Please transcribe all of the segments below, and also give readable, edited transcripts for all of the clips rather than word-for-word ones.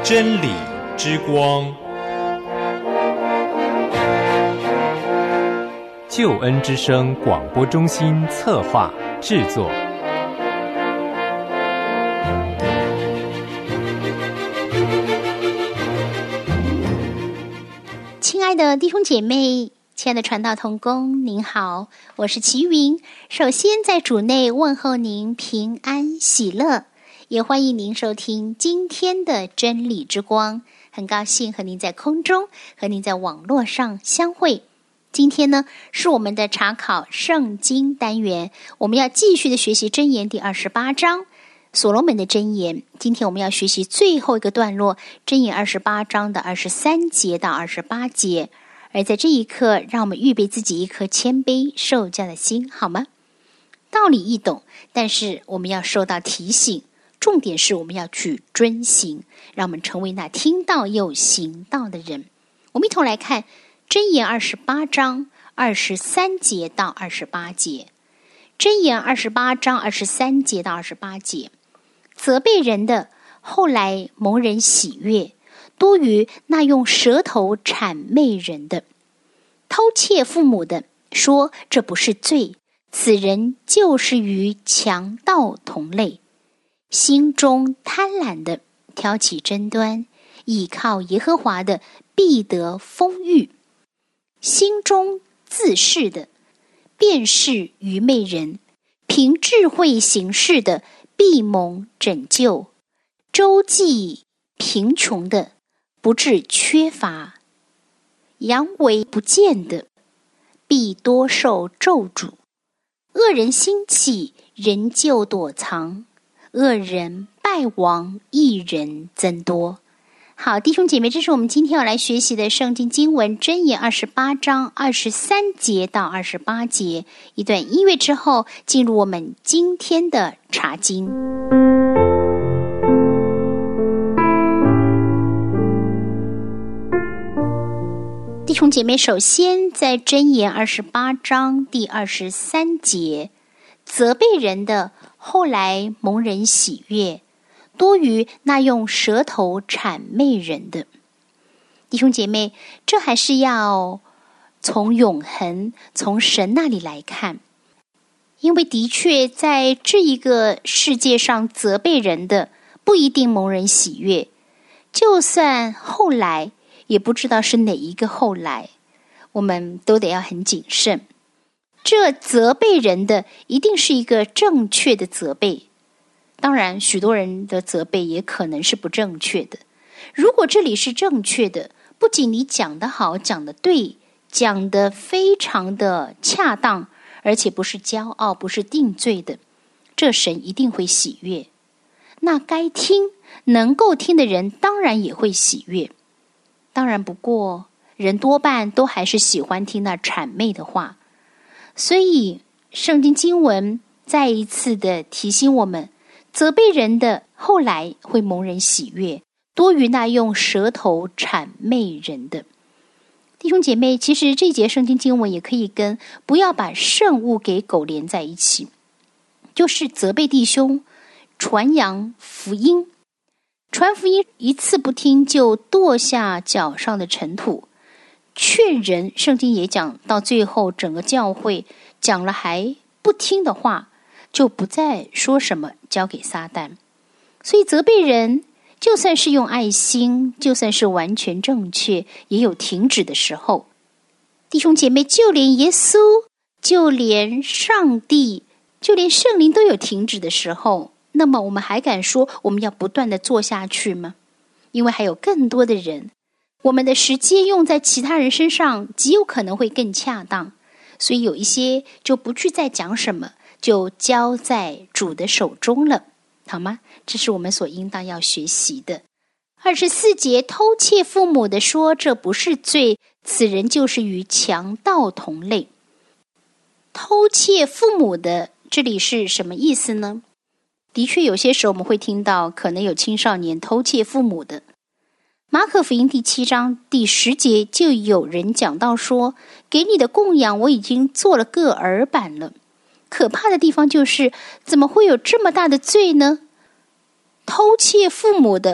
真理之光，救恩之声广播中心策划制作。 亲爱的弟兄姐妹，亲爱的传道同工，您好，我是齐云。首先在主内问候您平安喜乐，也欢迎您收听今天的真理之光。很高兴和您在空中，和您在网络上相会。今天呢，是我们的查考圣经单元，我们要继续的学习箴言第28章，所罗门的箴言。今天我们要学习最后一个段落，箴言28章的23节到28节。而在这一刻，让我们预备自己一颗谦卑受教的心，好吗？道理易懂，但是我们要受到提醒，重点是我们要去遵行，让我们成为那听道又行道的人。我们一同来看箴言28章23节到28节。箴言28章23节到28节，责备人的后来蒙人喜悦，多于那用舌头谄媚人的。偷窃父母的说这不是罪，此人就是与强盗同类。心中贪婪的挑起争端，倚靠耶和华的必得丰裕。心中自恃的便是愚昧人，凭智慧行事的必蒙拯救。周济贫穷的不致缺乏，佯为不见的必多受咒诅。恶人兴起，人就躲藏；恶人败亡，义人增多。好，弟兄姐妹，这是我们今天要来学习的圣经经文，箴言28章23节到28节。一段音乐之后，进入我们今天的查经。弟兄姐妹，首先在箴言28章第23节，责备人的后来蒙人喜悦，多于那用舌头谄媚人的。弟兄姐妹，这还是要从永恒，从神那里来看，因为的确在这一个世界上，责备人的不一定蒙人喜悦，就算后来也不知道是哪一个后来，我们都得要很谨慎。这责备人的一定是一个正确的责备，当然许多人的责备也可能是不正确的。如果这里是正确的，不仅你讲得好，讲得对，讲得非常的恰当，而且不是骄傲，不是定罪的，这神一定会喜悦。那该听能够听的人当然也会喜悦。当然不过人多半都还是喜欢听那谄媚的话，所以圣经经文再一次的提醒我们，责备人的后来会蒙人喜悦，多于那用舌头谄媚人的。弟兄姐妹，其实这节圣经经文也可以跟不要把圣物给狗连在一起，就是责备弟兄，传扬福音。传福音一次不听就跺下脚上的尘土，劝人，圣经也讲到最后整个教会讲了还不听的话，就不再说什么，交给撒旦。所以责备人就算是用爱心，就算是完全正确，也有停止的时候。弟兄姐妹，就连耶稣，就连上帝，就连圣灵都有停止的时候，那么我们还敢说我们要不断的做下去吗？因为还有更多的人，我们的时间用在其他人身上极有可能会更恰当，所以有一些就不去再讲什么，就交在主的手中了，好吗？这是我们所应当要学习的。24节，偷窃父母的说这不是罪，此人就是与强盗同类。偷窃父母的这里是什么意思呢？的确有些时候我们会听到可能有青少年偷窃父母的。马可福音第7章第10节就有人讲到说，给你的供养我已经做了个耳板了。可怕的地方就是怎么会有这么大的罪呢？偷窃父母的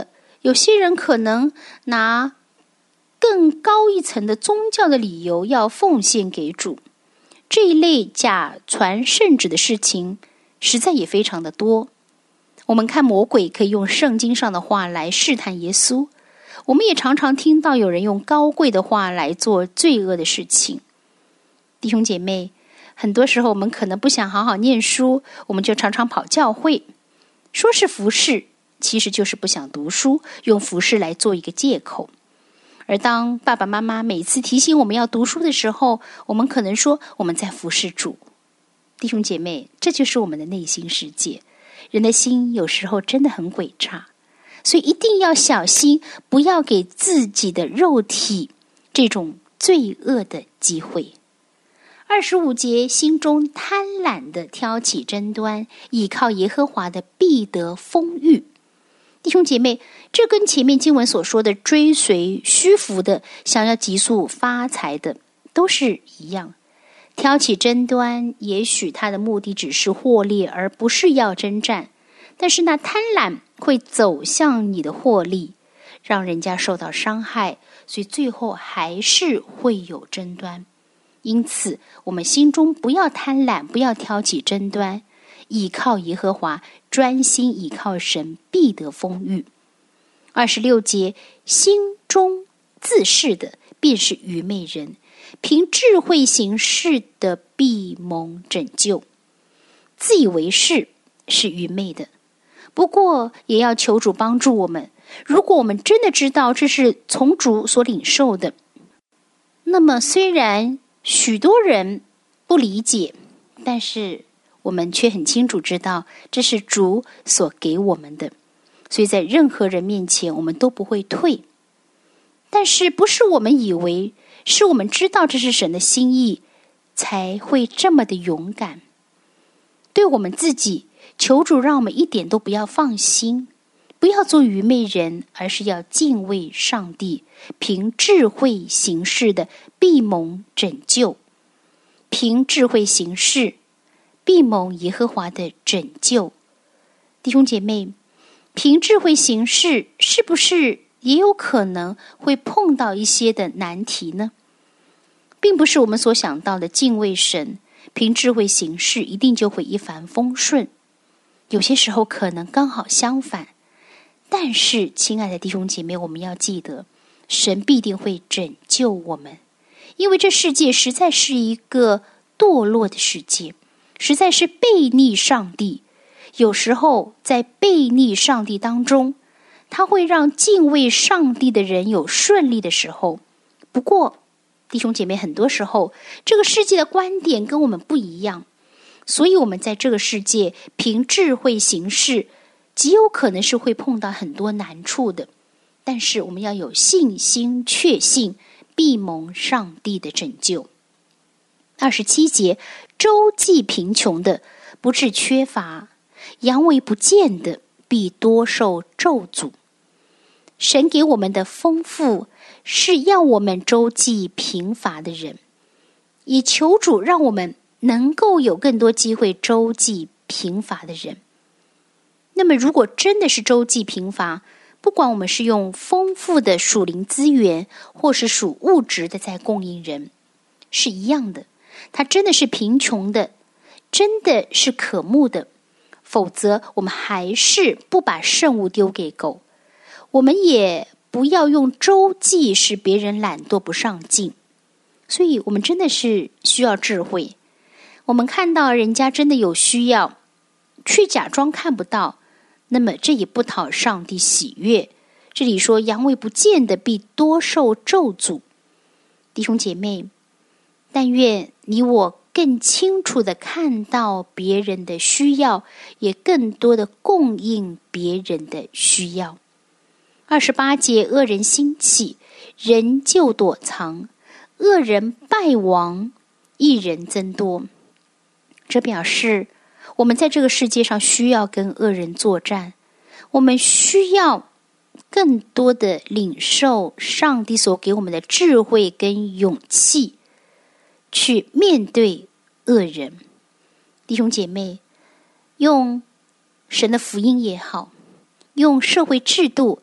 有些人可能拿更高一层的宗教的理由要奉献给主。这一类假传圣旨的事情实在也非常的多。我们看魔鬼可以用圣经上的话来试探耶稣，我们也常常听到有人用高贵的话来做罪恶的事情。弟兄姐妹，很多时候我们可能不想好好念书，我们就常常跑教会，说是服事，其实就是不想读书，用服事来做一个借口。而当爸爸妈妈每次提醒我们要读书的时候，我们可能说我们在服事主。弟兄姐妹，这就是我们的内心世界。人的心有时候真的很诡诈，所以一定要小心，不要给自己的肉体这种罪恶的机会。25节，心中贪婪的挑起争端，倚靠耶和华的必得丰裕。弟兄姐妹，这跟前面经文所说的追随虚浮的，想要急速发财的，都是一样。挑起争端，也许他的目的只是获利，而不是要征战。但是那贪婪会走向你的获利，让人家受到伤害，所以最后还是会有争端。因此，我们心中不要贪婪，不要挑起争端，倚靠耶和华，专心倚靠神，必得丰裕。26节，心中自恃的，便是愚昧人，凭智慧行事的，必蒙拯救。自以为是愚昧的，不过也要求主帮助我们。如果我们真的知道这是从主所领受的，那么虽然许多人不理解，但是我们却很清楚知道这是主所给我们的，所以在任何人面前我们都不会退。但是不是我们以为，是我们知道这是神的心意，才会这么的勇敢。对我们自己，求主让我们一点都不要放心，不要做愚昧人，而是要敬畏上帝，凭智慧行事的，必蒙拯救。凭智慧行事，必蒙耶和华的拯救。弟兄姐妹，凭智慧行事，是不是也有可能会碰到一些的难题呢？并不是我们所想到的敬畏神，凭智慧行事一定就会一帆风顺。有些时候可能刚好相反。但是亲爱的弟兄姐妹，我们要记得，神必定会拯救我们，因为这世界实在是一个堕落的世界，实在是悖逆上帝。有时候在悖逆上帝当中，他会让敬畏上帝的人有顺利的时候。不过弟兄姐妹，很多时候这个世界的观点跟我们不一样，所以我们在这个世界凭智慧行事，极有可能是会碰到很多难处的。但是我们要有信心，确信必蒙上帝的拯救。27节，周济贫穷的，不致缺乏；阳为不见的，必多受咒诅。神给我们的丰富，是要我们周济贫乏的人，也求主让我们能够有更多机会周济贫乏的人。那么如果真的是周济贫乏，不管我们是用丰富的属灵资源，或是属物质的在供应人，是一样的。他真的是贫穷的，真的是渴慕的，否则我们还是不把圣物丢给狗。我们也不要用周济使别人懒惰不上进。所以我们真的是需要智慧。我们看到人家真的有需要，却假装看不到，那么这也不讨上帝喜悦。这里说阳痿不见的，必多受咒诅。弟兄姐妹，但愿你我更清楚地看到别人的需要，也更多的供应别人的需要。28节，恶人兴起，人就躲藏；恶人败亡，义人增多。这表示我们在这个世界上需要跟恶人作战，我们需要更多的领受上帝所给我们的智慧跟勇气，去面对恶人。弟兄姐妹，用神的福音也好，用社会制度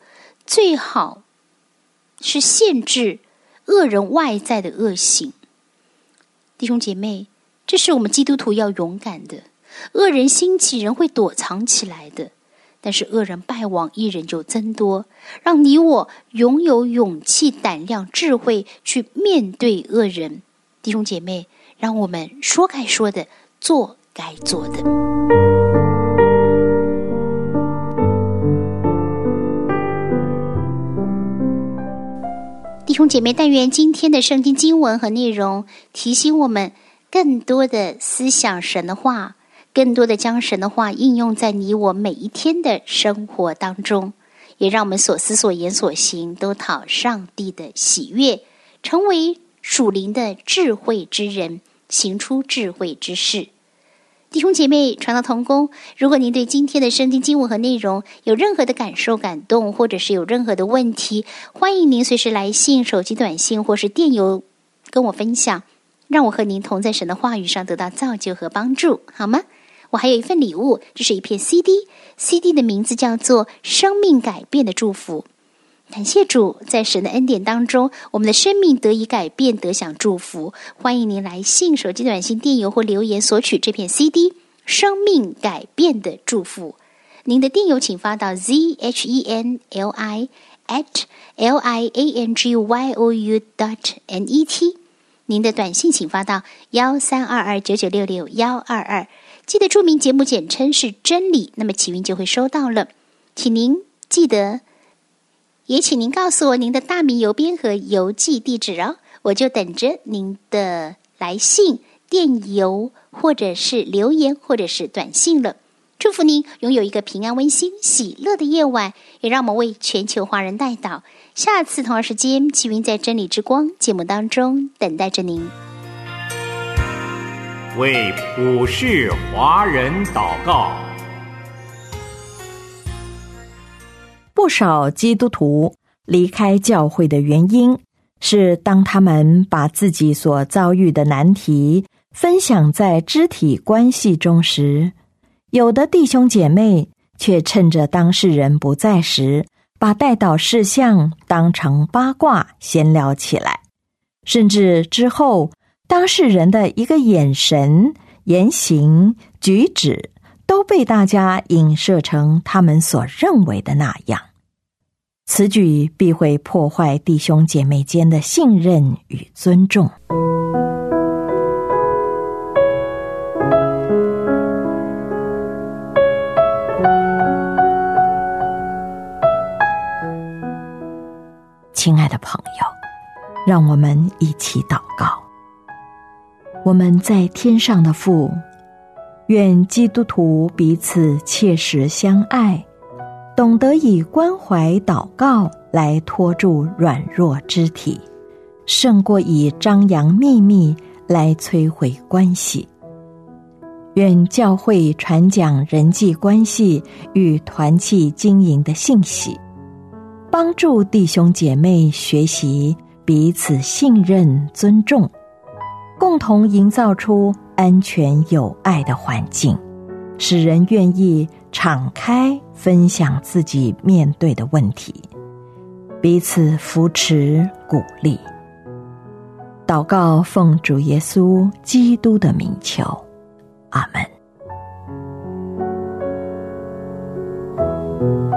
最好是限制恶人外在的恶行。弟兄姐妹，这是我们基督徒要勇敢的。恶人兴起，人会躲藏起来的，但是恶人败亡，义人就增多。让你我拥有勇气、胆量、智慧去面对恶人。弟兄姐妹，让我们说该说的，做该做的。弟兄姐妹，但愿今天的圣经经文和内容提醒我们更多的思想神的话，更多的将神的话应用在你我每一天的生活当中，也让我们所思所言所行都讨上帝的喜悦，成为属灵的智慧之人，行出智慧之事。弟兄姐妹，传道同工，如果您对今天的圣经经文和内容有任何的感受、感动，或者是有任何的问题，欢迎您随时来信、手机短信或是电邮跟我分享，让我和您同在神的话语上得到造就和帮助，好吗？我还有一份礼物，这是一片 CD 的名字叫做《生命改变的祝福》。感谢主，在神的恩典当中，我们的生命得以改变，得享祝福。欢迎您来信、手机短信、电邮或留言索取这片 CD《生命改变的祝福》。您的电邮请发到 zhenli@liangyou.net， 您的短信请发到13229966122，记得注明节目简称是真理，那么启云就会收到了。请您记得，也请您告诉我您的大名、邮编和邮寄地址哦，我就等着您的来信、电邮或者是留言或者是短信了。祝福您拥有一个平安、温馨、喜乐的夜晚，也让我们为全球华人代祷。下次同样时间，启云在真理之光节目当中等待着您。 为普世华人祷告。 不少基督徒离开教会的原因是，当他们把自己所遭遇的难题分享在肢体关系中时，有的弟兄姐妹却趁着当事人不在时，把代祷事项当成八卦闲聊起来，甚至之后当事人的一个眼神、言行、举止都被大家影射成他们所认为的那样。此举必会破坏弟兄姐妹间的信任与尊重。亲爱的朋友，让我们一起祷告。我们在天上的父，愿基督徒彼此切实相爱，懂得以关怀祷告来托住软弱肢体，胜过以张扬秘密来摧毁关系。愿教会传讲人际关系与团契经营的信息，帮助弟兄姐妹学习彼此信任、尊重，共同营造出安全有爱的环境，使人愿意敞开分享自己面对的问题，彼此扶持鼓励。祷告奉主耶稣基督的名求，阿们。